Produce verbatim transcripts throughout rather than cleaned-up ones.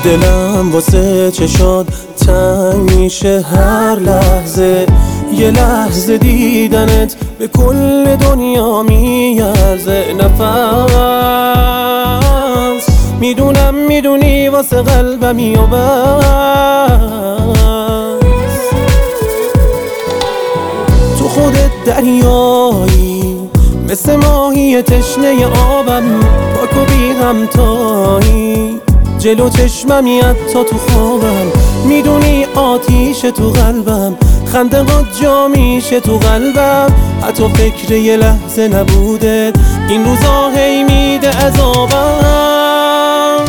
دلم واسه چشات تنگ میشه هر لحظه، یه لحظه دیدنت به کل دنیا میارزه. نفس میدونم میدونی واسه قلبمی و بس، تو خودت دریایی مثل ماهی تشنه آبم، پاک و بی همتایی جلو چشممی حتی تو خوابم. میدونی آتیش تو قلبم، خنده ها جا میشه تو قلبم. حتی فکر یه لحظه نبودت این روزا هی میده عذابم.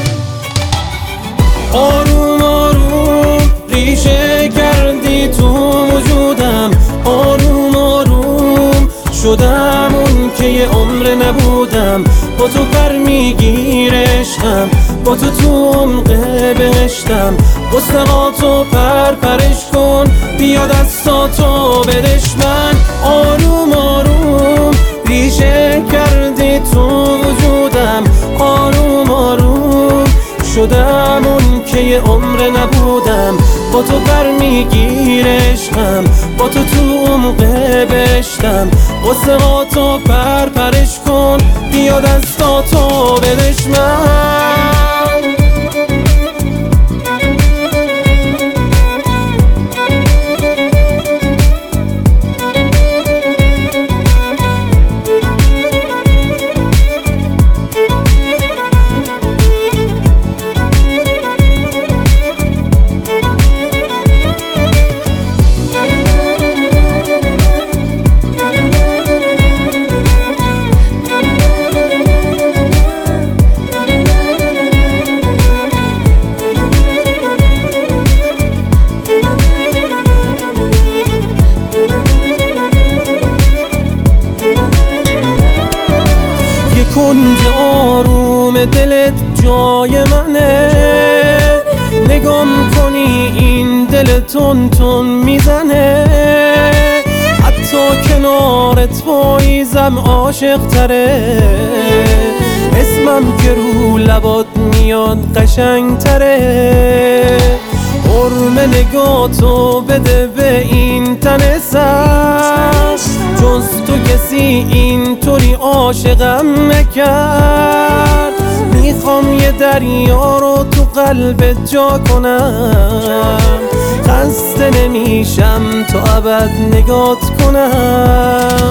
آروم آروم ریشه کردی تو وجودم، آروم آروم شدم اون که یه عمر نبودم. با تو پر میگیرشم، با تو تو عمق بهشتم. گستقاتو پر پرش کن، بیا دستاتو بدش من. آروم آروم ریشه کردی تو وجودم، آروم آروم شدم اون که یه عمر نبودم. با تو پر میگیرشم، با تو تو عمق بهشتم. گستقاتو پر پرش کن، بیا دستاتو بدش من. کنج آروم دلت جای منه، نگام کنی این دل تون تون میزنه. حتی کنارت پاییزم عاشق تره، اسمم که رو لبات میاد قشنگ تره. حرم نگاتو بده به این تن سر، جز تو کسی اینطوری عاشقم نکرد. میخوام یه دریا رو تو قلبت جا کنم، خسته نمیشم تا ابد نگات کنم.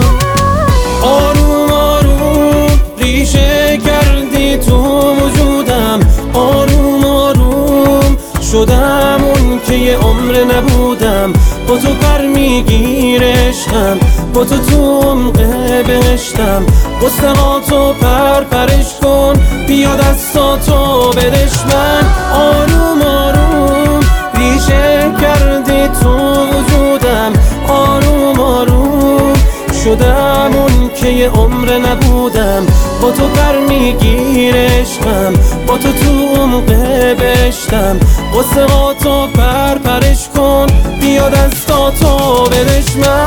آروم آروم ریشه کردی تو وجودم، آروم آروم شدم اون که یه عمر نبودم. با تو پر میگیرشم، با تو تو عمق بهشتم. گستقاتو پر پرش کن، بیا دستاتو بدش من. آروم آروم ریشه کردی تو وجودم، آروم آروم شدم اون که یه عمر نبودم. با تو پر میگیرشم، با تو تو عمق بهشتم. گستقاتو پر پرش کن، بیا دستاتو بدش من.